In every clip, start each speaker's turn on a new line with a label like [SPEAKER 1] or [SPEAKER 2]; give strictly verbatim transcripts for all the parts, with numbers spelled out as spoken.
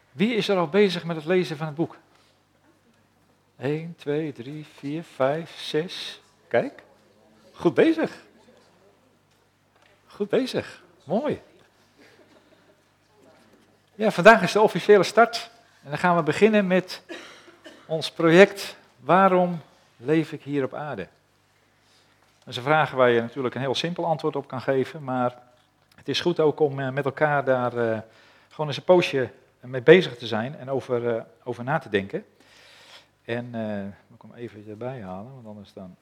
[SPEAKER 1] Wie is er al bezig met het lezen van het boek? één, twee, drie, vier, vijf, zes. Kijk, goed bezig. Goed bezig, mooi. Ja, vandaag is de officiële start. En dan gaan we beginnen met ons project Waarom leef ik hier op aarde? Dat is een vraag waar je natuurlijk een heel simpel antwoord op kan geven, maar het is goed ook om met elkaar daar uh, gewoon eens een poosje mee bezig te zijn en over, uh, over na te denken. En uh, ik kom even erbij halen, want anders dan...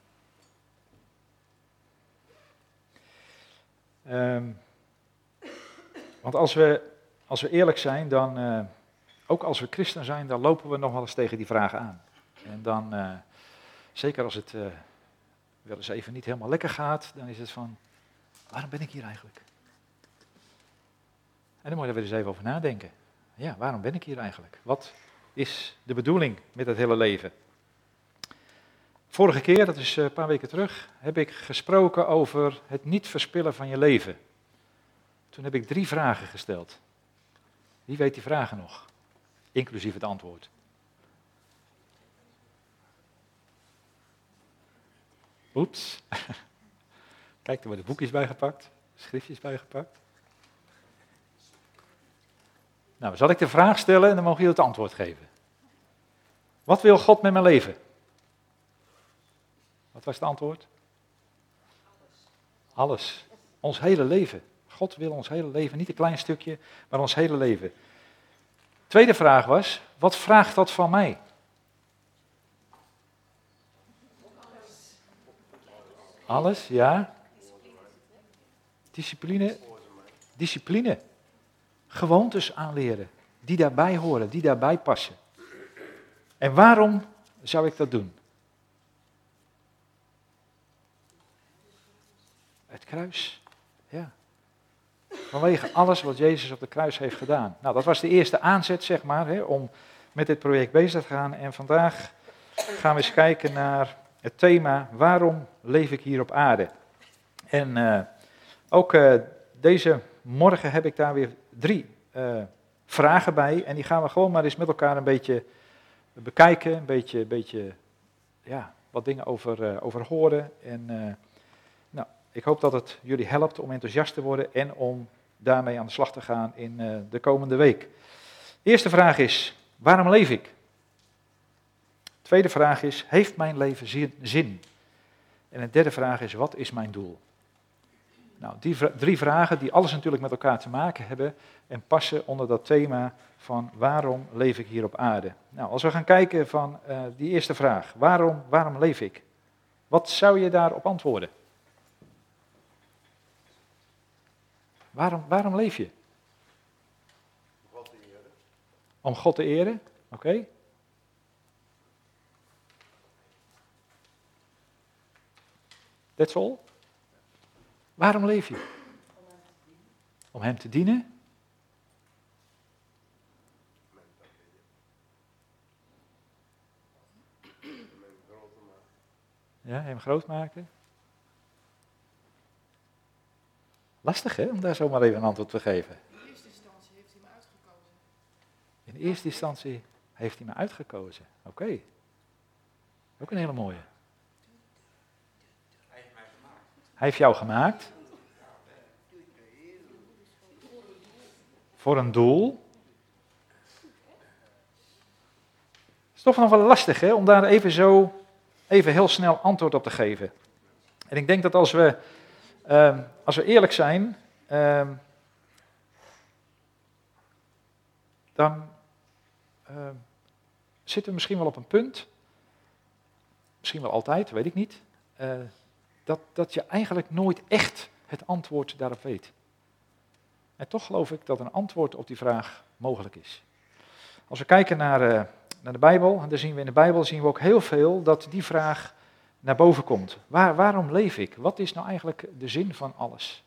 [SPEAKER 1] Um, want als we, als we eerlijk zijn, dan, uh, ook als we christen zijn, dan lopen we nog wel eens tegen die vragen aan. En dan, uh, zeker als het uh, wel eens even niet helemaal lekker gaat, dan is het van, waarom ben ik hier eigenlijk? En dan moet je er weer eens even over nadenken. Ja, waarom ben ik hier eigenlijk? Wat is de bedoeling met het hele leven? Vorige keer, dat is een paar weken terug, heb ik gesproken over het niet verspillen van je leven. Toen heb ik drie vragen gesteld. Wie weet die vragen nog? Inclusief het antwoord. Oeps. Kijk, er worden boekjes bijgepakt, schriftjes bijgepakt. Nou, zal ik de vraag stellen en dan mogen jullie het antwoord geven. Wat wil God met mijn leven? Wat was het antwoord? Alles. Ons hele leven. God wil ons hele leven, niet een klein stukje, maar ons hele leven. Tweede vraag was, wat vraagt dat van mij? Alles, ja. Discipline. Discipline. Gewoontes aanleren, die daarbij horen, die daarbij passen. En waarom zou ik dat doen? Het kruis, ja. Vanwege alles wat Jezus op de kruis heeft gedaan. Nou, dat was de eerste aanzet, zeg maar, hè, om met dit project bezig te gaan. En vandaag gaan we eens kijken naar het thema, waarom leef ik hier op aarde? En uh, ook uh, deze morgen heb ik daar weer drie uh, vragen bij. En die gaan we gewoon maar eens met elkaar een beetje bekijken. Een beetje, beetje ja, wat dingen over, uh, over horen. En uh, nou, ik hoop dat het jullie helpt om enthousiast te worden en om daarmee aan de slag te gaan in uh, de komende week. De eerste vraag is, waarom leef ik? Tweede vraag is, heeft mijn leven zin? En de derde vraag is, wat is mijn doel? Nou, die v- drie vragen die alles natuurlijk met elkaar te maken hebben en passen onder dat thema van waarom leef ik hier op aarde? Nou, als we gaan kijken van uh, die eerste vraag, waarom, waarom leef ik? Wat zou je daarop antwoorden? Waarom, waarom leef je?
[SPEAKER 2] God te eren.
[SPEAKER 1] Om God te eren, oké. Okay. That's all? Waarom leef je? Om hem te dienen. Ja, hem groot maken. Lastig hè, om daar zomaar even een antwoord te geven.
[SPEAKER 3] In eerste instantie heeft hij me uitgekozen.
[SPEAKER 1] In eerste instantie heeft hij me uitgekozen. Oké. Okay. Ook een hele mooie.
[SPEAKER 2] Hij heeft mij gemaakt.
[SPEAKER 1] Hij heeft jou gemaakt. Voor een doel. Het is toch nog wel lastig hè, om daar even zo, even heel snel antwoord op te geven. En ik denk dat als we, uh, als we eerlijk zijn, uh, dan uh, zitten we misschien wel op een punt, misschien wel altijd, weet ik niet, uh, dat, dat je eigenlijk nooit echt het antwoord daarop weet. En toch geloof ik dat een antwoord op die vraag mogelijk is. Als we kijken naar, uh, naar de Bijbel, en daar zien we in de Bijbel zien we ook heel veel dat die vraag naar boven komt. Waar, waarom leef ik? Wat is nou eigenlijk de zin van alles?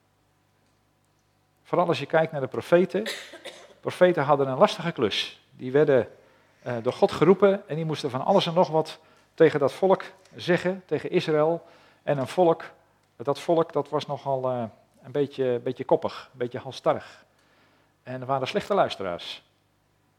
[SPEAKER 1] Vooral als je kijkt naar de profeten. Profeten hadden een lastige klus. Die werden uh, door God geroepen en die moesten van alles en nog wat tegen dat volk zeggen, tegen Israël. En een volk, dat volk dat was nogal uh, een beetje, beetje koppig, een beetje halstarrig. En er waren slechte luisteraars.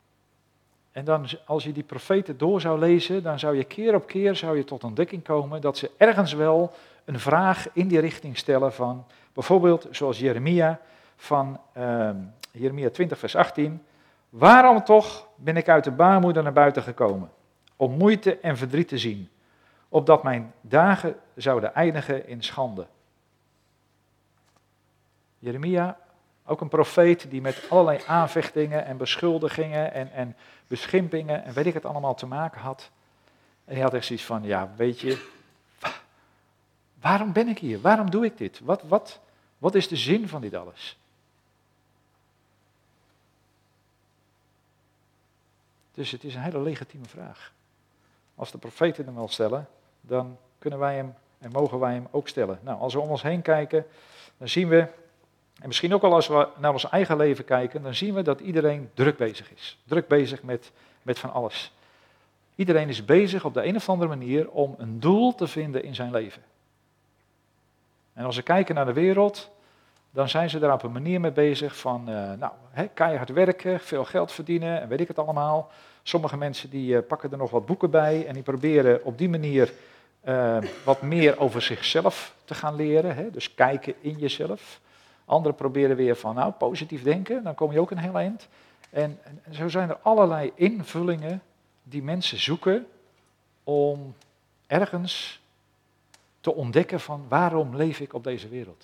[SPEAKER 1] En dan, als je die profeten door zou lezen, dan zou je keer op keer zou je tot ontdekking komen dat ze ergens wel een vraag in die richting stellen van, bijvoorbeeld zoals Jeremia, van uh, Jeremia twintig vers achttien. Waarom toch ben ik uit de baarmoeder naar buiten gekomen? Om moeite en verdriet te zien, opdat mijn dagen zouden eindigen in schande. Jeremia, ook een profeet die met allerlei aanvechtingen en beschuldigingen en, en beschimpingen en weet ik het allemaal te maken had. En hij had echt zoiets van, ja weet je, waarom ben ik hier? Waarom doe ik dit? Wat, wat, wat is de zin van dit alles? Dus het is een hele legitieme vraag. Als de profeten hem wel stellen, dan kunnen wij hem en mogen wij hem ook stellen. Nou, als we om ons heen kijken, dan zien we, en misschien ook al als we naar ons eigen leven kijken, dan zien we dat iedereen druk bezig is. Druk bezig met, met van alles. Iedereen is bezig op de een of andere manier om een doel te vinden in zijn leven. En als we kijken naar de wereld, dan zijn ze daar op een manier mee bezig van, uh, nou, he, keihard werken, veel geld verdienen en weet ik het allemaal. Sommige mensen die uh, pakken er nog wat boeken bij en die proberen op die manier uh, wat meer over zichzelf te gaan leren. Hè? Dus kijken in jezelf. Anderen proberen weer van, nou, positief denken, dan kom je ook een heel eind. En, en zo zijn er allerlei invullingen die mensen zoeken om ergens te ontdekken van, waarom leef ik op deze wereld?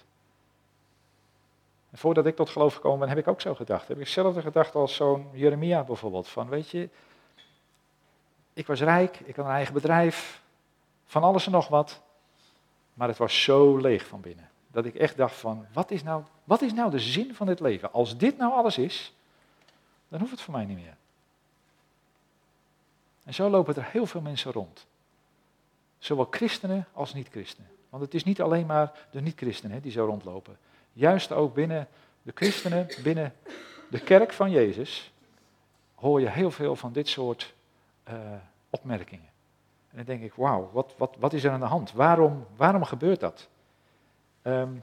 [SPEAKER 1] En voordat ik tot geloof gekomen ben, heb ik ook zo gedacht. Heb ik hetzelfde gedacht als zo'n Jeremia bijvoorbeeld. Van, weet je, ik was rijk, ik had een eigen bedrijf, van alles en nog wat. Maar het was zo leeg van binnen. Dat ik echt dacht van, wat is nou, wat is nou de zin van dit leven? Als dit nou alles is, dan hoeft het voor mij niet meer. En zo lopen er heel veel mensen rond. Zowel christenen als niet-christenen. Want het is niet alleen maar de niet-christenen die zo rondlopen. Juist ook binnen de christenen, binnen de kerk van Jezus, hoor je heel veel van dit soort uh, opmerkingen. En dan denk ik, wauw, wat, wat, wat is er aan de hand? Waarom, waarom gebeurt dat? Um,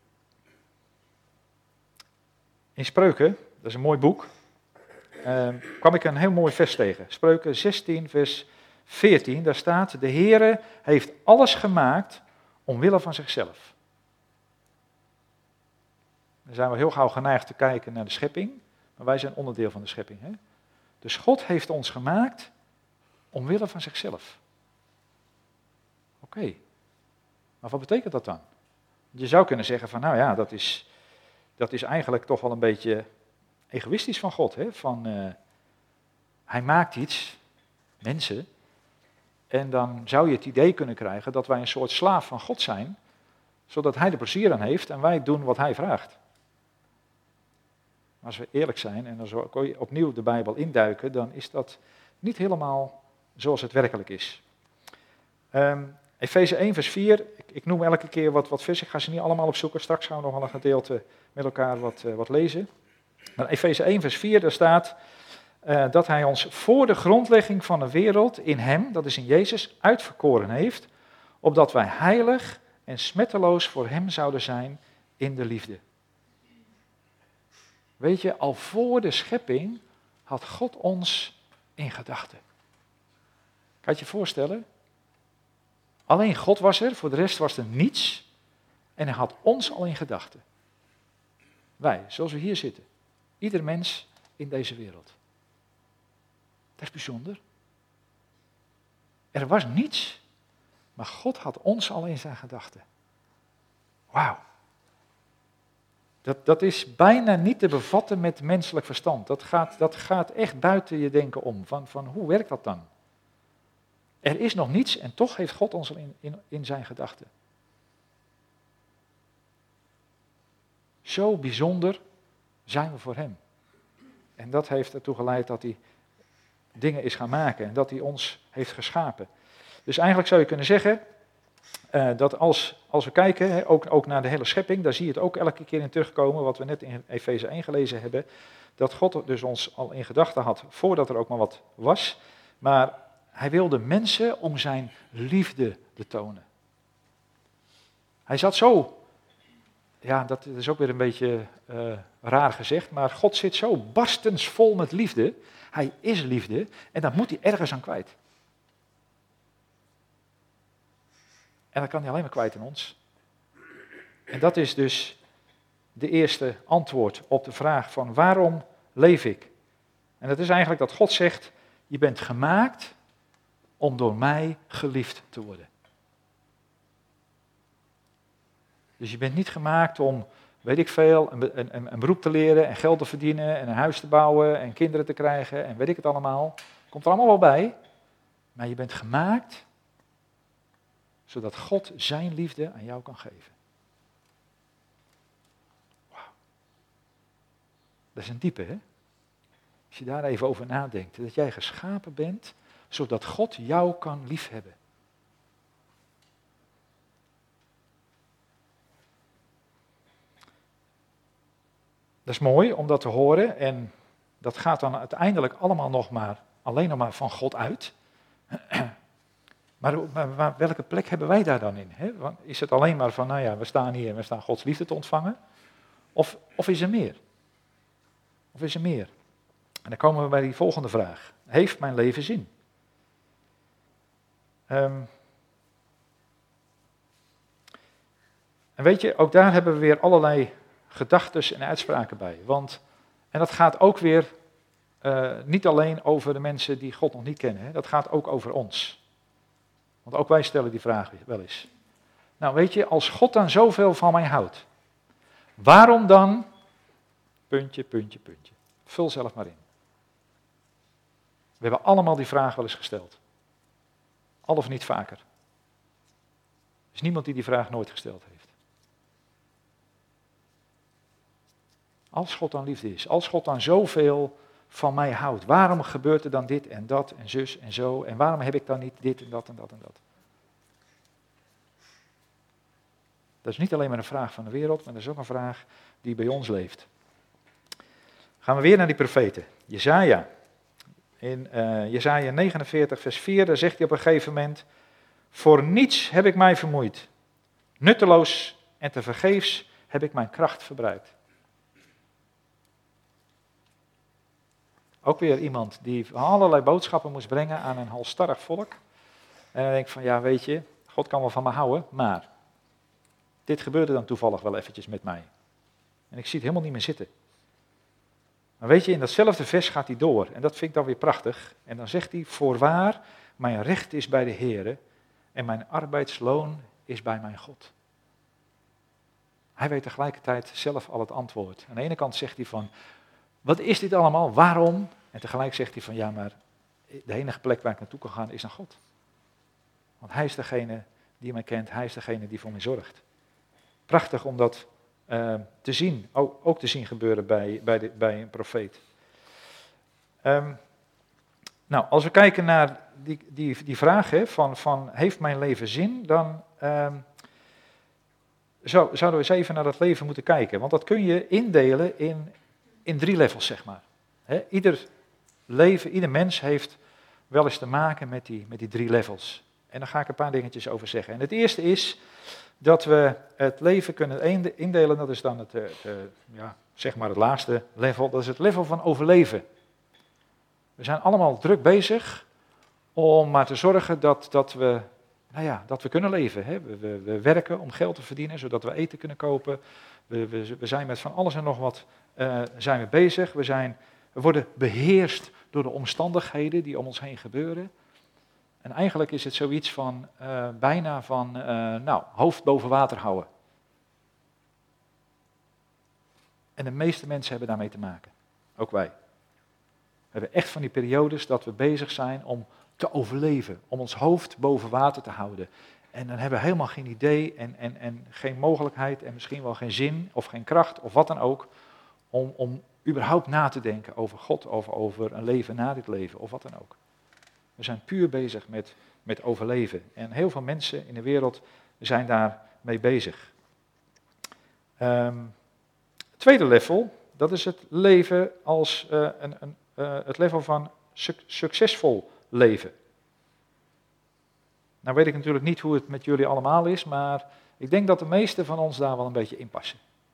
[SPEAKER 1] in Spreuken, dat is een mooi boek, um, kwam ik een heel mooi vers tegen. Spreuken zestien vers veertien, daar staat, de Heere heeft alles gemaakt omwille van zichzelf. Dan zijn we heel gauw geneigd te kijken naar de schepping, maar wij zijn onderdeel van de schepping. Hè? Dus God heeft ons gemaakt omwille van zichzelf. Oké, okay. Maar wat betekent dat dan? Je zou kunnen zeggen van, nou ja, dat is, dat is eigenlijk toch wel een beetje egoïstisch van God. Hè? Van, uh, hij maakt iets, mensen, en dan zou je het idee kunnen krijgen dat wij een soort slaaf van God zijn, zodat hij er plezier aan heeft en wij doen wat hij vraagt. Maar als we eerlijk zijn en als we opnieuw de Bijbel induiken, dan is dat niet helemaal zoals het werkelijk is. Um, Efeze één vers vier, ik, ik noem elke keer wat, wat vers, ik ga ze niet allemaal opzoeken, straks gaan we nog wel een gedeelte met elkaar wat, uh, wat lezen. Maar Efeze één vers vier, daar staat uh, dat hij ons voor de grondlegging van de wereld in hem, dat is in Jezus, uitverkoren heeft, opdat wij heilig en smetteloos voor hem zouden zijn in de liefde. Weet je, al voor de schepping had God ons in gedachten. Kan je je voorstellen? Alleen God was er, voor de rest was er niets. En hij had ons al in gedachten. Wij, zoals we hier zitten. Ieder mens in deze wereld. Dat is bijzonder. Er was niets, maar God had ons al in zijn gedachten. Wauw. Dat, dat is bijna niet te bevatten met menselijk verstand. Dat gaat, dat gaat echt buiten je denken om. Van, van hoe werkt dat dan? Er is nog niets en toch heeft God ons al in, in, in zijn gedachten. Zo bijzonder zijn we voor hem. En dat heeft ertoe geleid dat hij dingen is gaan maken en dat hij ons heeft geschapen. Dus eigenlijk zou je kunnen zeggen uh, dat als, als we kijken, hè, ook, ook naar de hele schepping, daar zie je het ook elke keer in terugkomen, wat we net in Efeze één gelezen hebben, dat God dus ons al in gedachten had voordat er ook maar wat was, maar hij wilde mensen om zijn liefde te tonen. Hij zat zo ja, dat is ook weer een beetje uh, raar gezegd, maar God zit zo barstensvol met liefde. Hij is liefde en dat moet hij ergens aan kwijt. En dat kan hij alleen maar kwijt in ons. En dat is dus de eerste antwoord op de vraag van waarom leef ik? En dat is eigenlijk dat God zegt, je bent gemaakt om door mij geliefd te worden. Dus je bent niet gemaakt om, weet ik veel, een, een, een beroep te leren en geld te verdienen en een huis te bouwen en kinderen te krijgen en weet ik het allemaal. Komt er allemaal wel bij. Maar je bent gemaakt zodat God zijn liefde aan jou kan geven. Wauw. Dat is een diepe, hè? Als je daar even over nadenkt, dat jij geschapen bent zodat God jou kan liefhebben. Dat is mooi om dat te horen en dat gaat dan uiteindelijk allemaal nog maar, alleen nog maar van God uit. Maar, maar, maar welke plek hebben wij daar dan in? Hè? Is het alleen maar van, nou ja, we staan hier en we staan Gods liefde te ontvangen? Of, of is er meer? Of is er meer? En dan komen we bij die volgende vraag. Heeft mijn leven zin? Um, en weet je, ook daar hebben we weer allerlei gedachtes en uitspraken bij. Want, en dat gaat ook weer uh, niet alleen over de mensen die God nog niet kennen. Hè? Dat gaat ook over ons. Want ook wij stellen die vraag wel eens. Nou weet je, als God dan zoveel van mij houdt, waarom dan, puntje, puntje, puntje. Vul zelf maar in. We hebben allemaal die vraag wel eens gesteld. Al of niet vaker. Er is niemand die die vraag nooit gesteld heeft. Als God dan liefde is, als God dan zoveel van mij houdt, waarom gebeurt er dan dit en dat en zus en zo en waarom heb ik dan niet dit en dat en dat en dat? Dat is niet alleen maar een vraag van de wereld, maar dat is ook een vraag die bij ons leeft. Gaan we weer naar die profeten. Jesaja. In uh, Jesaja negenenveertig vers vier, daar zegt hij op een gegeven moment, voor niets heb ik mij vermoeid, nutteloos en tevergeefs heb ik mijn kracht verbruikt. Ook weer iemand die allerlei boodschappen moest brengen aan een halstarrig volk. En dan denk ik van, ja weet je, God kan wel van me houden, maar dit gebeurde dan toevallig wel eventjes met mij. En ik zie het helemaal niet meer zitten. Maar weet je, in datzelfde vers gaat hij door. En dat vind ik dan weer prachtig. En dan zegt hij, voorwaar, mijn recht is bij de Heere en mijn arbeidsloon is bij mijn God. Hij weet tegelijkertijd zelf al het antwoord. Aan de ene kant zegt hij van, wat is dit allemaal, waarom? En tegelijk zegt hij van, ja maar de enige plek waar ik naartoe kan gaan is naar God. Want hij is degene die mij kent, hij is degene die voor mij zorgt. Prachtig om dat uh, te zien, ook, ook te zien gebeuren bij, bij, de, bij een profeet. Um, nou, als we kijken naar die, die, die vraag hè, van, van heeft mijn leven zin, dan um, zo, zouden we eens even naar dat leven moeten kijken. Want dat kun je indelen in, in drie levels, zeg maar. He, ieder leven, ieder mens heeft wel eens te maken met die, met die drie levels. En daar ga ik een paar dingetjes over zeggen. En het eerste is dat we het leven kunnen indelen, dat is dan het, het, het, ja, zeg maar het laatste level, dat is het level van overleven. We zijn allemaal druk bezig om maar te zorgen dat, dat, we, nou ja, dat we kunnen leven. Hè. We, we, we werken om geld te verdienen, zodat we eten kunnen kopen. We, we, we zijn met van alles en nog wat uh, zijn we bezig. We, zijn, we worden beheerst door de omstandigheden die om ons heen gebeuren. En eigenlijk is het zoiets van, uh, bijna van, uh, nou, hoofd boven water houden. En de meeste mensen hebben daarmee te maken. Ook wij. We hebben echt van die periodes dat we bezig zijn om te overleven. Om ons hoofd boven water te houden. En dan hebben we helemaal geen idee en, en, en geen mogelijkheid en misschien wel geen zin of geen kracht of wat dan ook. Om, om überhaupt na te denken over God, over, over een leven na dit leven of wat dan ook. We zijn puur bezig met, met overleven. En heel veel mensen in de wereld zijn daarmee bezig. Um, het tweede level, dat is het leven als uh, een, een, uh, het level van su- succesvol leven. Nou weet ik natuurlijk niet hoe het met jullie allemaal is, maar ik denk dat de meesten van ons daar wel een beetje in passen.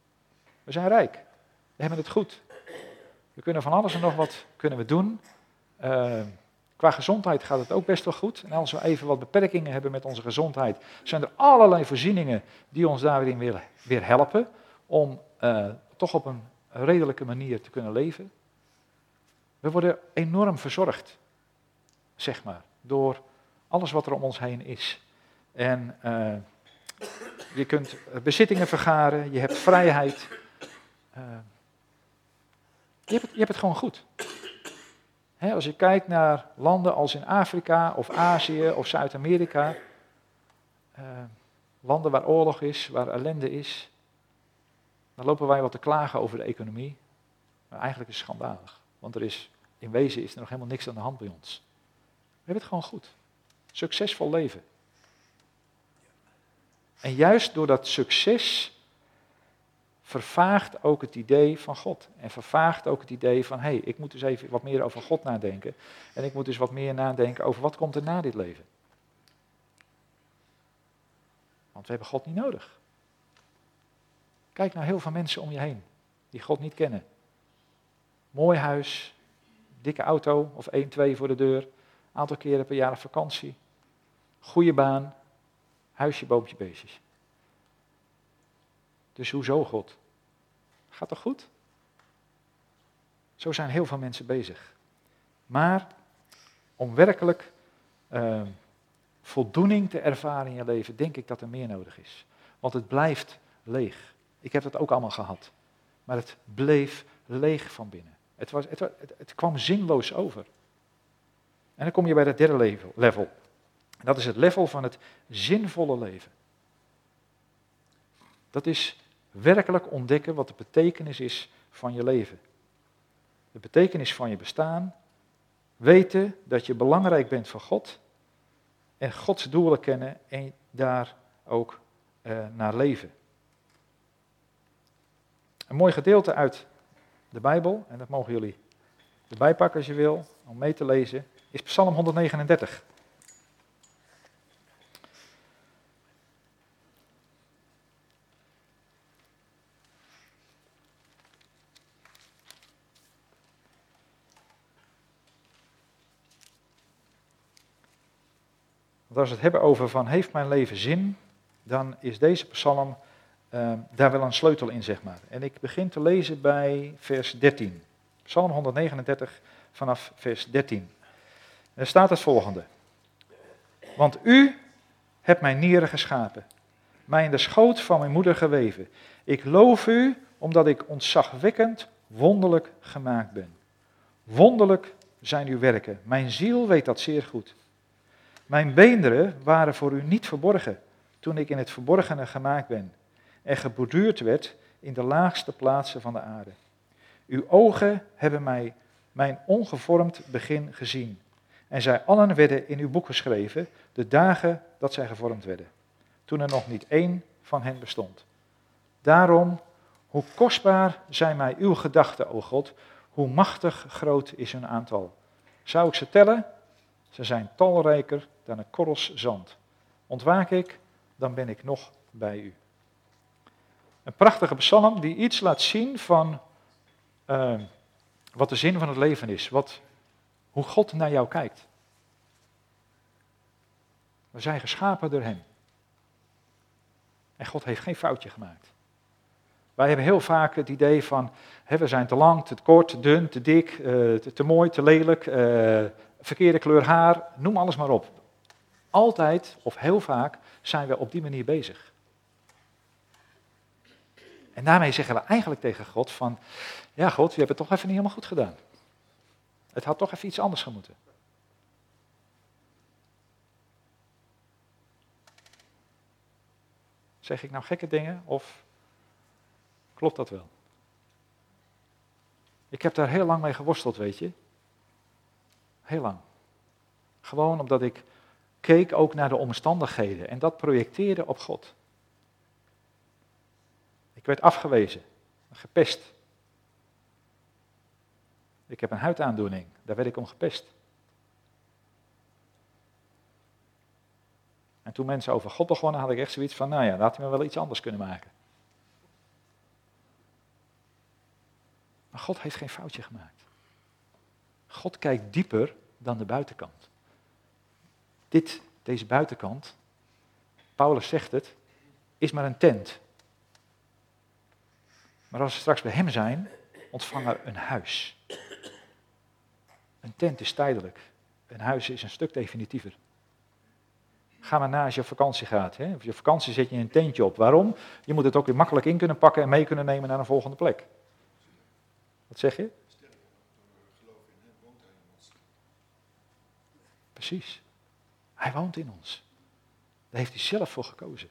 [SPEAKER 1] We zijn rijk. We hebben het goed. We kunnen van alles en nog wat kunnen we doen. Uh, qua gezondheid gaat het ook best wel goed. En als we even wat beperkingen hebben met onze gezondheid, zijn er allerlei voorzieningen die ons daarin weer, weer helpen om uh, toch op een redelijke manier te kunnen leven. We worden enorm verzorgd, zeg maar, door alles wat er om ons heen is. En uh, je kunt bezittingen vergaren, je hebt vrijheid. Uh, je, hebt het, je hebt het gewoon goed. He, als je kijkt naar landen als in Afrika of Azië of Zuid-Amerika, uh, landen waar oorlog is, waar ellende is, dan lopen wij wat te klagen over de economie. Maar eigenlijk is het schandalig, want er is, in wezen is er nog helemaal niks aan de hand bij ons. We hebben het gewoon goed. Succesvol leven. En juist door dat succes vervaagt ook het idee van God. En vervaagt ook het idee van, hé, hey, ik moet dus even wat meer over God nadenken. En ik moet dus wat meer nadenken over wat komt er na dit leven. Want we hebben God niet nodig. Kijk naar heel veel mensen om je heen, die God niet kennen. Mooi huis, dikke auto of één, twee voor de deur. Aantal keren per jaar op vakantie. Goede baan, huisje, boompje, beestjes. Dus hoezo God? Gaat toch goed? Zo zijn heel veel mensen bezig. Maar om werkelijk uh, voldoening te ervaren in je leven, denk ik dat er meer nodig is. Want het blijft leeg. Ik heb dat ook allemaal gehad. Maar het bleef leeg van binnen. Het, was, het, het, het kwam zinloos over. En dan kom je bij het derde level. level. Dat is het level van het zinvolle leven. Dat is werkelijk ontdekken wat de betekenis is van je leven. De betekenis van je bestaan. Weten dat je belangrijk bent voor God. En Gods doelen kennen en daar ook uh, naar leven. Een mooi gedeelte uit de Bijbel, en dat mogen jullie erbij pakken als je wil, om mee te lezen, is Psalm honderdnegenendertig. Want als we het hebben over van heeft mijn leven zin, dan is deze psalm uh, daar wel een sleutel in, zeg maar. En ik begin te lezen bij vers dertien. Psalm honderdnegenendertig vanaf vers dertien. Er staat het volgende. Want u hebt mijn nieren geschapen, mij in de schoot van mijn moeder geweven. Ik loof u, omdat ik ontzagwekkend wonderlijk gemaakt ben. Wonderlijk zijn uw werken, mijn ziel weet dat zeer goed. Mijn beenderen waren voor u niet verborgen, toen ik in het verborgene gemaakt ben en geborduurd werd in de laagste plaatsen van de aarde. Uw ogen hebben mij, mijn ongevormd begin gezien. En zij allen werden in uw boek geschreven, de dagen dat zij gevormd werden, toen er nog niet één van hen bestond. Daarom, hoe kostbaar zijn mij uw gedachten, o God, hoe machtig groot is hun aantal. Zou ik ze tellen? Ze zijn talrijker dan een korrels zand. Ontwaak ik, dan ben ik nog bij u. Een prachtige psalm die iets laat zien van uh, wat de zin van het leven is. Wat, hoe God naar jou kijkt. We zijn geschapen door hem. En God heeft geen foutje gemaakt. Wij hebben heel vaak het idee van, hè, we zijn te lang, te kort, te dun, te dik, uh, te, te mooi, te lelijk, uh, verkeerde kleur haar, noem alles maar op. Altijd, of heel vaak, zijn we op die manier bezig. En daarmee zeggen we eigenlijk tegen God van, ja God, je hebt het toch even niet helemaal goed gedaan. Het had toch even iets anders gemoeten. Zeg ik nou gekke dingen of klopt dat wel? Ik heb daar heel lang mee geworsteld, weet je. Heel lang. Gewoon omdat ik keek ook naar de omstandigheden en dat projecteerde op God. Ik werd afgewezen, gepest. Ik heb een huidaandoening, daar werd ik om gepest. En toen mensen over God begonnen, had ik echt zoiets van, nou ja, dan had hij me wel iets anders kunnen maken. Maar God heeft geen foutje gemaakt. God kijkt dieper dan de buitenkant. Dit, deze buitenkant, Paulus zegt het, is maar een tent. Maar als we straks bij hem zijn, ontvangen we een huis. Een tent is tijdelijk. Een huis is een stuk definitiever. Ga maar na als je op vakantie gaat. Hè? Op je vakantie zet je een tentje op. Waarom? Je moet het ook weer makkelijk in kunnen pakken en mee kunnen nemen naar een volgende plek. Wat zeg je? Precies. Hij woont in ons. Daar heeft hij zelf voor gekozen.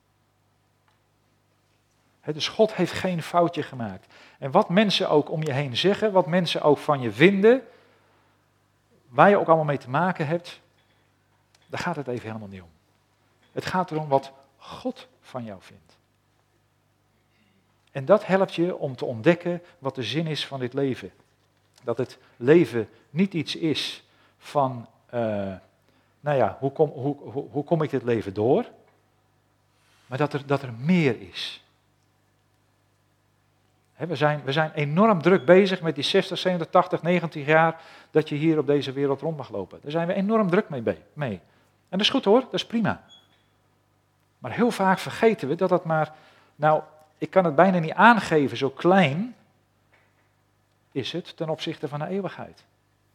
[SPEAKER 1] He, dus God heeft geen foutje gemaakt. En wat mensen ook om je heen zeggen, wat mensen ook van je vinden, waar je ook allemaal mee te maken hebt, daar gaat het even helemaal niet om. Het gaat erom wat God van jou vindt. En dat helpt je om te ontdekken wat de zin is van dit leven. Dat het leven niet iets is van, uh, nou ja, hoe kom, hoe, hoe, hoe kom ik dit leven door? Maar dat er, dat er meer is. He, we, zijn, we zijn enorm druk bezig met die zestig, zeventig, tachtig, negentig jaar dat je hier op deze wereld rond mag lopen. Daar zijn we enorm druk mee. mee. En dat is goed hoor, dat is prima. Maar heel vaak vergeten we dat het maar, nou, ik kan het bijna niet aangeven, zo klein is het ten opzichte van de eeuwigheid.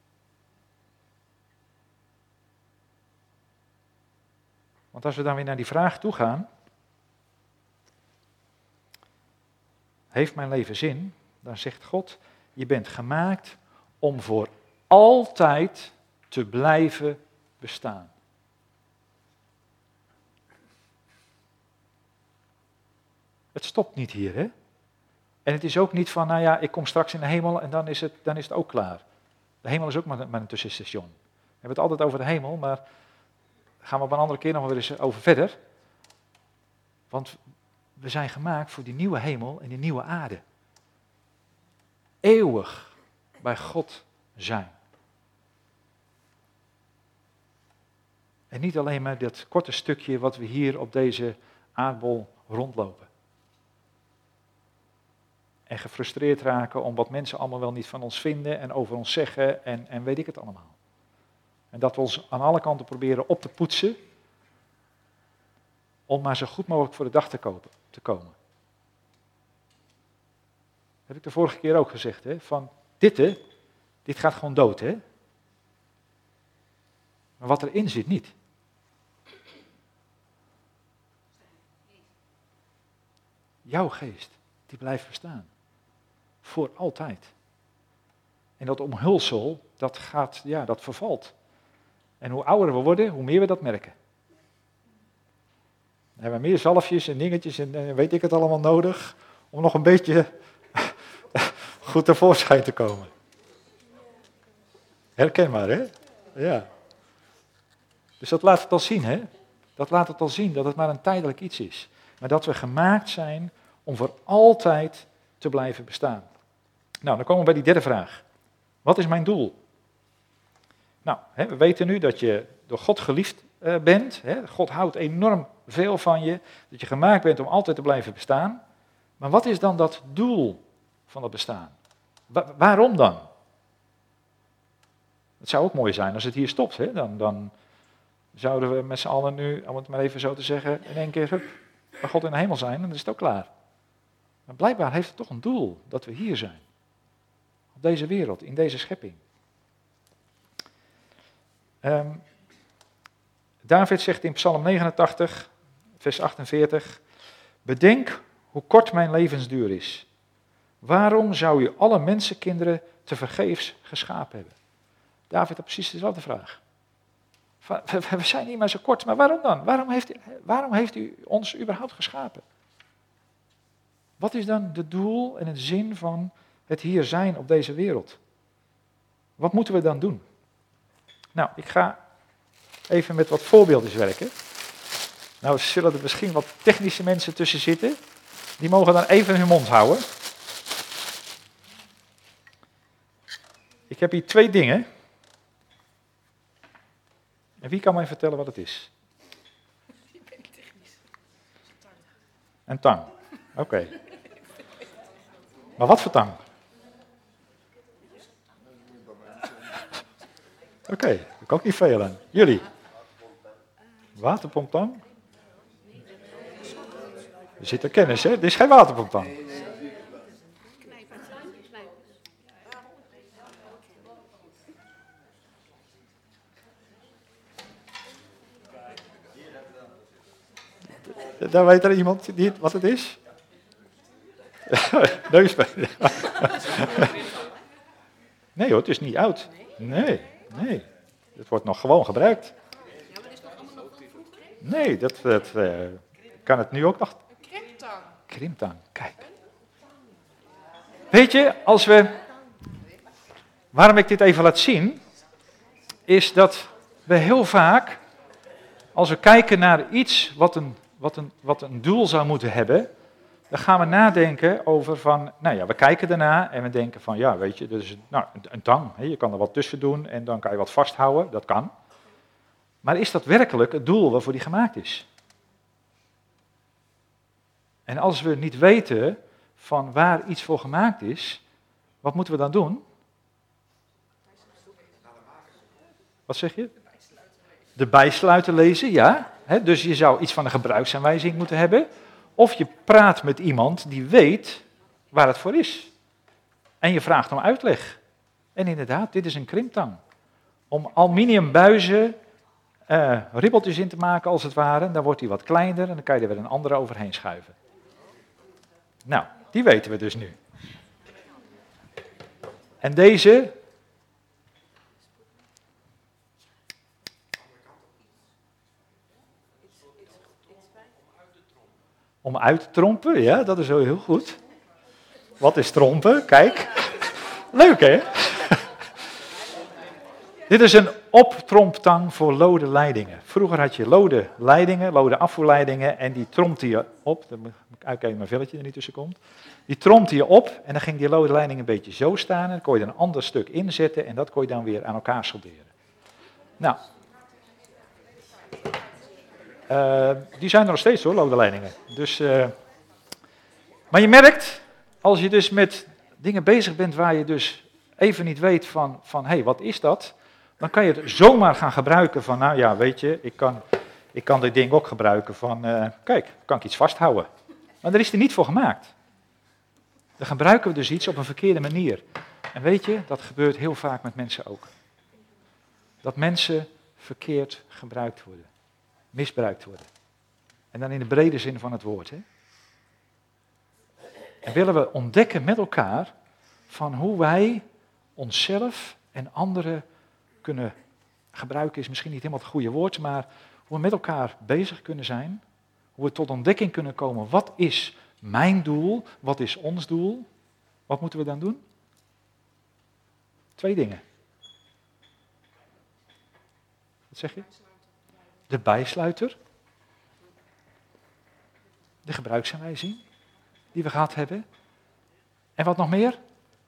[SPEAKER 1] Want als we dan weer naar die vraag toe gaan, heeft mijn leven zin? Dan zegt God, je bent gemaakt om voor altijd te blijven bestaan. Het stopt niet hier, hè? En het is ook niet van, nou ja, ik kom straks in de hemel en dan is het, dan is het ook klaar. De hemel is ook maar een, maar een tussenstation. We hebben het altijd over de hemel, maar daar gaan we op een andere keer nog wel eens over verder. Want we zijn gemaakt voor die nieuwe hemel en die nieuwe aarde. Eeuwig bij God zijn. En niet alleen maar dat korte stukje wat we hier op deze aardbol rondlopen. En gefrustreerd raken om wat mensen allemaal wel niet van ons vinden en over ons zeggen en, en weet ik het allemaal. En dat we ons aan alle kanten proberen op te poetsen om maar zo goed mogelijk voor de dag te, kopen, te komen. Dat heb ik de vorige keer ook gezegd, hè, van dit, hè, dit gaat gewoon dood, hè. Maar wat erin zit niet. Jouw geest, die blijft bestaan. Voor altijd. En dat omhulsel, dat gaat, ja, dat vervalt. En hoe ouder we worden, hoe meer we dat merken. Dan hebben we meer zalfjes en dingetjes en, en weet ik het allemaal nodig, om nog een beetje goed tevoorschijn te komen. Herkenbaar, hè? Ja. Dus dat laat het al zien, hè? Dat laat het al zien, dat het maar een tijdelijk iets is. Maar dat we gemaakt zijn om voor altijd te blijven bestaan. Nou, dan komen we bij die derde vraag. Wat is mijn doel? Nou, hè, we weten nu dat je door God geliefd uh, bent. Hè? God houdt enorm veel van je. Dat je gemaakt bent om altijd te blijven bestaan. Maar wat is dan dat doel van het bestaan? Wa- waarom dan? Het zou ook mooi zijn als het hier stopt. Hè? Dan, dan zouden we met z'n allen nu, om het maar even zo te zeggen, in één keer hup, bij God in de hemel zijn en dan is het ook klaar. Maar blijkbaar heeft het toch een doel dat we hier zijn. Op deze wereld, in deze schepping. Um, David zegt in Psalm negenentachtig, vers achtenveertig, bedenk hoe kort mijn levensduur is. Waarom zou je alle mensenkinderen tevergeefs geschapen hebben? David had precies dezelfde vraag. We zijn niet maar zo kort, maar waarom dan? Waarom heeft, u, waarom heeft u ons überhaupt geschapen? Wat is dan het doel en het zin van het hier zijn op deze wereld? Wat moeten we dan doen? Nou, ik ga even met wat voorbeeldjes werken. Nou zullen er misschien wat technische mensen tussen zitten. Die mogen dan even hun mond houden. Ik heb hier twee dingen. En wie kan mij vertellen wat het is?
[SPEAKER 3] Ik ben niet technisch.
[SPEAKER 1] Een tang. Oké. Okay. Maar wat voor tang? Oké, okay, daar kan ik niet veel aan. Jullie? Waterpomptang? Er zit er kennis, hè? Dit is geen waterpomptang. Daar weet er iemand niet wat het is? Neuspijn. Nee hoor, het is niet oud. Nee, nee. Het wordt nog gewoon gebruikt. Nee, dat, dat uh, kan het nu ook nog.
[SPEAKER 3] Krimptang.
[SPEAKER 1] Krimptang, kijk. Weet je, als we... Waarom ik dit even laat zien, is dat we heel vaak, als we kijken naar iets wat een, wat een, wat een doel zou moeten hebben, dan gaan we nadenken over van, nou ja, we kijken ernaar en we denken van, ja, weet je, dus nou, een, een tang, hè, je kan er wat tussen doen en dan kan je wat vasthouden, dat kan. Maar is dat werkelijk het doel waarvoor die gemaakt is? En als we niet weten van waar iets voor gemaakt is, wat moeten we dan doen? Wat zeg je? De bijsluiter lezen, ja. He, dus je zou iets van een gebruiksaanwijzing moeten hebben. Of je praat met iemand die weet waar het voor is. En je vraagt om uitleg. En inderdaad, dit is een krimptang. Om aluminiumbuizen uh, ribbeltjes in te maken als het ware. Dan wordt die wat kleiner en dan kan je er weer een andere overheen schuiven. Nou, die weten we dus nu. En deze... Om uit te trompen, ja, dat is wel heel goed. Wat is trompen? Kijk. Leuk, hè? Dit is een optromptang voor lode leidingen. Vroeger had je lode leidingen, lode afvoerleidingen, en die trompte je op. Dan moet ik uitkijken dat mijn velletje er niet tussen komt. Die trompte je op en dan ging die lode leiding een beetje zo staan en dan kon je er een ander stuk inzetten en dat kon je dan weer aan elkaar solderen. Nou, uh, die zijn er nog steeds hoor, lode leidingen. Dus, uh, maar je merkt, als je dus met dingen bezig bent waar je dus even niet weet van, van hé, hey, wat is dat? Dan kan je het zomaar gaan gebruiken van, nou ja, weet je, ik kan, ik kan dit ding ook gebruiken van, uh, kijk, kan ik iets vasthouden. Maar daar is die niet voor gemaakt. Dan gebruiken we dus iets op een verkeerde manier. En weet je, dat gebeurt heel vaak met mensen ook. Dat mensen verkeerd gebruikt worden. Misbruikt worden. En dan in de brede zin van het woord. Hè? En willen we ontdekken met elkaar van hoe wij onszelf en anderen kunnen gebruiken, is misschien niet helemaal het goede woord, maar hoe we met elkaar bezig kunnen zijn. Hoe we tot ontdekking kunnen komen. Wat is mijn doel? Wat is ons doel? Wat moeten we dan doen? Twee dingen. Wat zeg je? De bijsluiter. De gebruiksaanwijzing die we gehad hebben. En wat nog meer?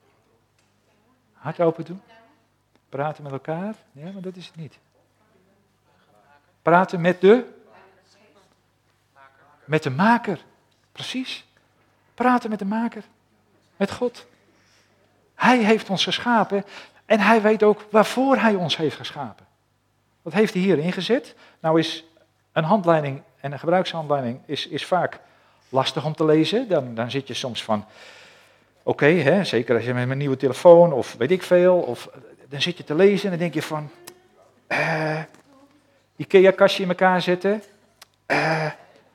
[SPEAKER 1] Hart open doen. Praten met elkaar. Ja, maar dat is het niet. Praten met de... Met de maker. Precies. Praten met de maker. Met God. Hij heeft ons geschapen. En hij weet ook waarvoor hij ons heeft geschapen. Wat heeft hij hier ingezet? Nou is een handleiding en een gebruikshandleiding is, is vaak lastig om te lezen. Dan, dan zit je soms van... Oké, okay, zeker als je met een nieuwe telefoon of weet ik veel... Of, dan zit je te lezen en dan denk je van... Uh, Ikea-kastje in elkaar zetten... Uh,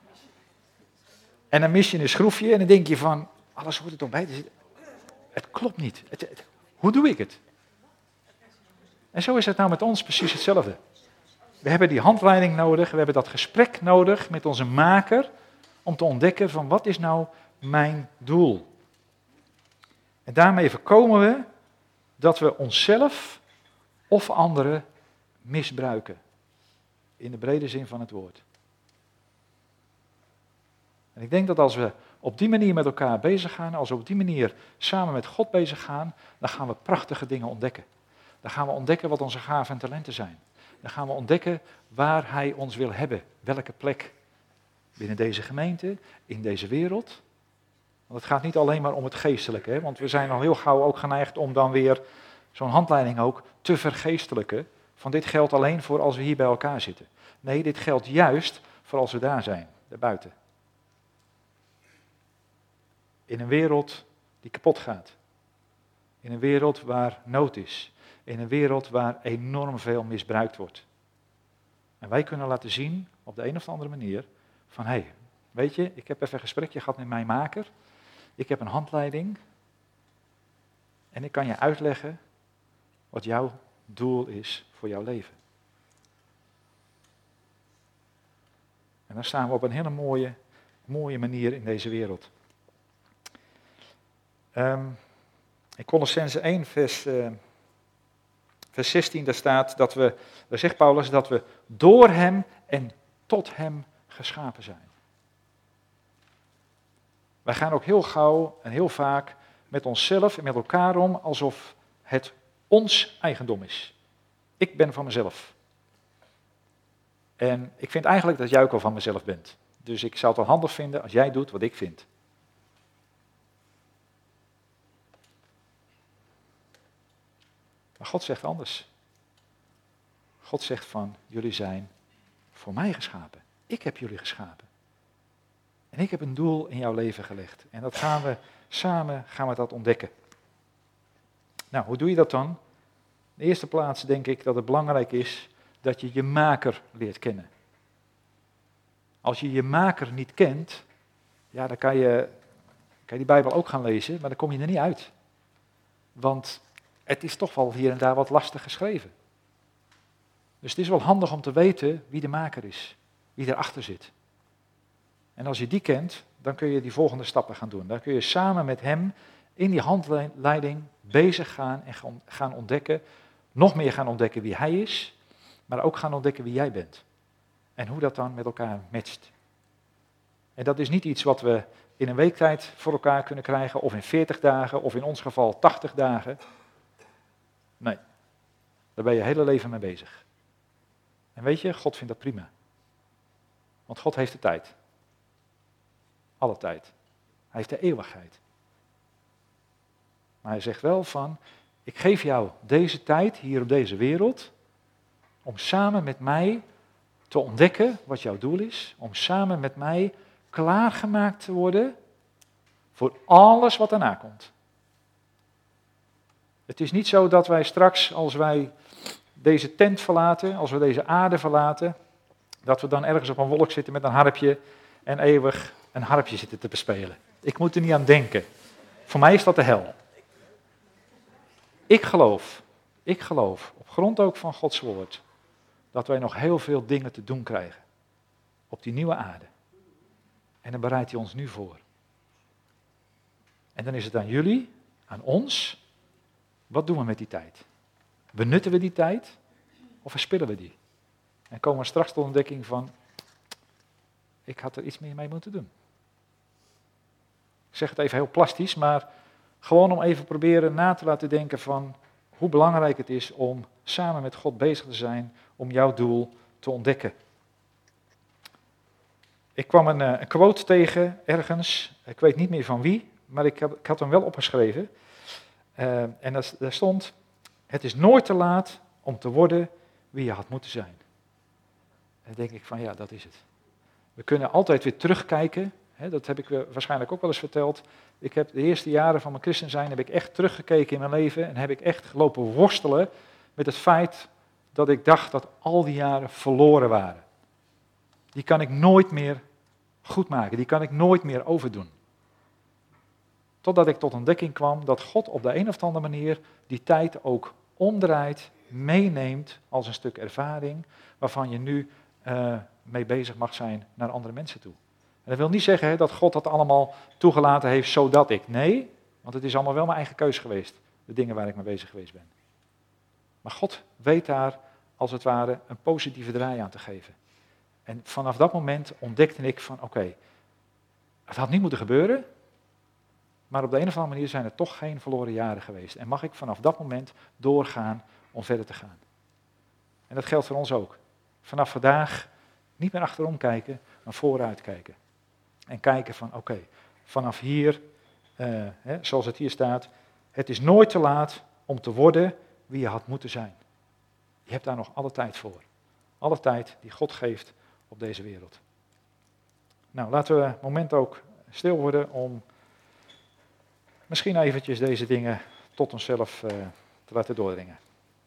[SPEAKER 1] En dan mis je een schroefje en dan denk je van, alles hoort er toch bij. Het klopt niet. Het, het, hoe doe ik het? En zo is het nou met ons precies hetzelfde. We hebben die handleiding nodig, we hebben dat gesprek nodig met onze maker, om te ontdekken van wat is nou mijn doel. En daarmee voorkomen we dat we onszelf of anderen misbruiken. In de brede zin van het woord. En ik denk dat als we op die manier met elkaar bezig gaan, als we op die manier samen met God bezig gaan, dan gaan we prachtige dingen ontdekken. Dan gaan we ontdekken wat onze gaven en talenten zijn. Dan gaan we ontdekken waar Hij ons wil hebben. Welke plek binnen deze gemeente, in deze wereld. Want het gaat niet alleen maar om het geestelijke, hè? Want we zijn al heel gauw ook geneigd om dan weer zo'n handleiding ook te vergeestelijken. van dit geldt alleen voor als we hier bij elkaar zitten. Nee, dit geldt juist voor als we daar zijn, daarbuiten. In een wereld die kapot gaat. In een wereld waar nood is. In een wereld waar enorm veel misbruikt wordt. En wij kunnen laten zien, op de een of andere manier, van hé, hey, weet je, ik heb even een gesprekje gehad met mijn maker. Ik heb een handleiding. En ik kan je uitleggen wat jouw doel is voor jouw leven. En dan staan we op een hele mooie, mooie manier in deze wereld. Um, in Colossenzen één, vers, uh, vers zestien, daar staat dat we, daar zegt Paulus, dat we door hem en tot hem geschapen zijn. Wij gaan ook heel gauw en heel vaak met onszelf en met elkaar om alsof het ons eigendom is. Ik ben van mezelf. En ik vind eigenlijk dat jij ook al van mezelf bent. Dus ik zou het wel handig vinden als jij doet wat ik vind. Maar God zegt anders. God zegt van, jullie zijn voor mij geschapen. Ik heb jullie geschapen. En ik heb een doel in jouw leven gelegd. En dat gaan we samen gaan we dat ontdekken. Nou, hoe doe je dat dan? In de eerste plaats denk ik dat het belangrijk is dat je je maker leert kennen. Als je je maker niet kent, ja, dan kan je, kan je die Bijbel ook gaan lezen, maar dan kom je er niet uit. Want het is toch wel hier en daar wat lastig geschreven. Dus het is wel handig om te weten wie de maker is, wie erachter zit. En als je die kent, dan kun je die volgende stappen gaan doen. Dan kun je samen met hem in die handleiding bezig gaan en gaan ontdekken, nog meer gaan ontdekken wie hij is, maar ook gaan ontdekken wie jij bent. En hoe dat dan met elkaar matcht. En dat is niet iets wat we in een week tijd voor elkaar kunnen krijgen, of in veertig dagen, of in ons geval tachtig dagen. Nee, daar ben je je hele leven mee bezig. En weet je, God vindt dat prima. Want God heeft de tijd. Alle tijd. Hij heeft de eeuwigheid. Maar hij zegt wel van, ik geef jou deze tijd hier op deze wereld, om samen met mij te ontdekken wat jouw doel is, om samen met mij klaargemaakt te worden voor alles wat daarna komt. Het is niet zo dat wij straks, als wij deze tent verlaten, als we deze aarde verlaten, dat we dan ergens op een wolk zitten met een harpje en eeuwig een harpje zitten te bespelen. Ik moet er niet aan denken. Voor mij is dat de hel. Ik geloof, ik geloof, op grond ook van Gods woord, dat wij nog heel veel dingen te doen krijgen op die nieuwe aarde. En daar bereidt hij ons nu voor. En dan is het aan jullie, aan ons, wat doen we met die tijd? Benutten we die tijd of verspillen we die? En komen we straks tot de ontdekking van, ik had er iets meer mee moeten doen. Ik zeg het even heel plastisch, maar gewoon om even proberen na te laten denken van hoe belangrijk het is om samen met God bezig te zijn om jouw doel te ontdekken. Ik kwam een, een quote tegen ergens, ik weet niet meer van wie, maar ik had, ik had hem wel opgeschreven. Uh, en daar, daar stond, het is nooit te laat om te worden wie je had moeten zijn. En dan denk ik van ja, dat is het. We kunnen altijd weer terugkijken, hè, dat heb ik waarschijnlijk ook wel eens verteld. Ik heb de eerste jaren van mijn christen zijn, heb ik echt teruggekeken in mijn leven en heb ik echt gelopen worstelen met het feit dat ik dacht dat al die jaren verloren waren. Die kan ik nooit meer goed maken, die kan ik nooit meer overdoen. Totdat ik tot ontdekking kwam dat God op de een of andere manier die tijd ook omdraait, meeneemt als een stuk ervaring, waarvan je nu uh, mee bezig mag zijn naar andere mensen toe. En dat wil niet zeggen hè, dat God dat allemaal toegelaten heeft zodat ik, nee, want het is allemaal wel mijn eigen keus geweest, de dingen waar ik mee bezig geweest ben. Maar God weet daar als het ware een positieve draai aan te geven. En vanaf dat moment ontdekte ik van oké, okay, het had niet moeten gebeuren, maar op de een of andere manier zijn er toch geen verloren jaren geweest. En mag ik vanaf dat moment doorgaan om verder te gaan. En dat geldt voor ons ook. Vanaf vandaag niet meer achterom kijken, maar vooruit kijken. En kijken van oké, okay, vanaf hier, uh, hè, zoals het hier staat, het is nooit te laat om te worden wie je had moeten zijn. Je hebt daar nog alle tijd voor. Alle tijd die God geeft op deze wereld. Nou, laten we een moment ook stil worden om misschien eventjes deze dingen tot onszelf uh, te laten doordringen.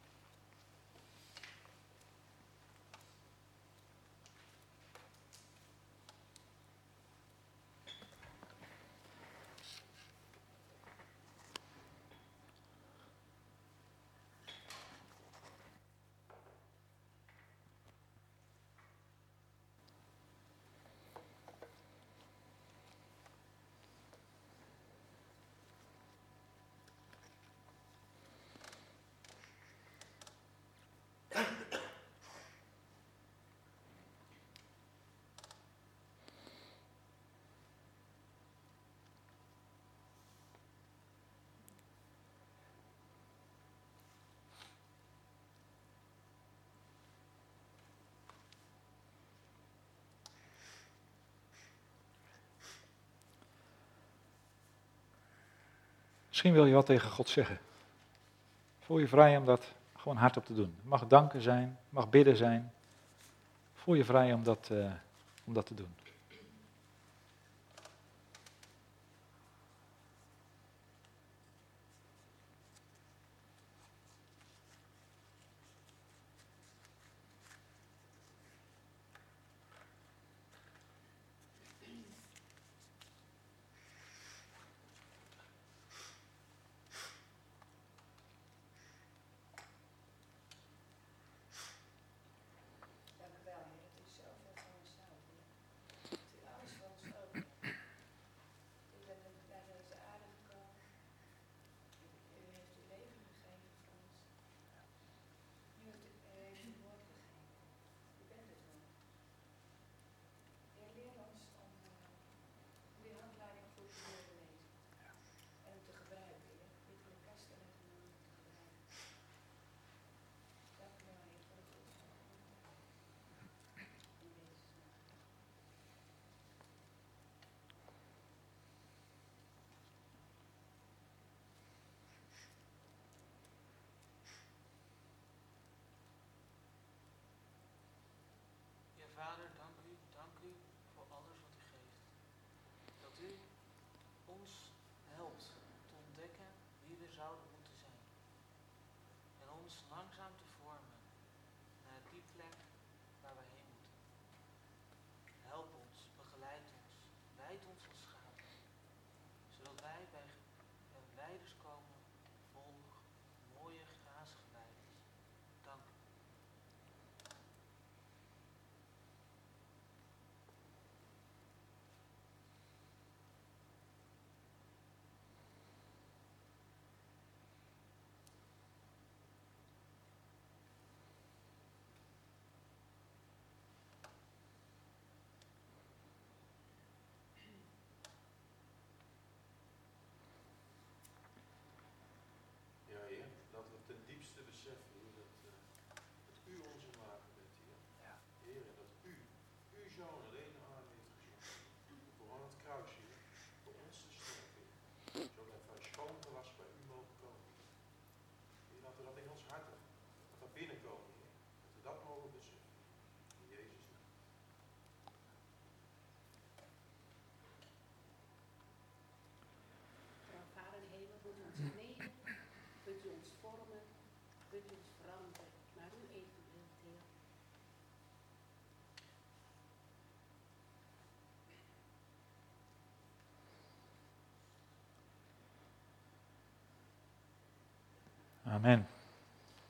[SPEAKER 1] Misschien wil je wat tegen God zeggen. Voel je vrij om dat gewoon hardop te doen. Het mag danken zijn, het mag bidden zijn. Voel je vrij om dat, uh, om dat te doen.
[SPEAKER 4] Vader, dank u, dank u voor alles wat u geeft. Dat u ons helpt te ontdekken wie we zouden moeten zijn. En ons langzaam te vormen naar die plek waar we heen moeten. Help ons, begeleid ons, leid ons als schapen. Zodat wij bij weiders komen vol mooie grazige weiden. Dank u.
[SPEAKER 2] Ja, Heer, dat we ten diepste beseffen, Heer, dat, uh, dat u onze maker bent, Heer.
[SPEAKER 1] Ja.
[SPEAKER 2] Heer, en dat u, uw zoon alleen aan heeft gezocht. Voor aan het kruis, Heer, voor ons te sterven, Heer. Zodat wij schoon gewas bij u mogen komen, Heer. Heer, laten we dat in ons hart, dat we binnenkomen, Heer. Dat we dat mogen beseffen. In Jezus' naam.
[SPEAKER 3] Trouw Vader in de hemel, wilt u ons nemen, wilt u ons vormen, wilt u ons veranderen naar uw evenbeeld, Heer.
[SPEAKER 1] Amen.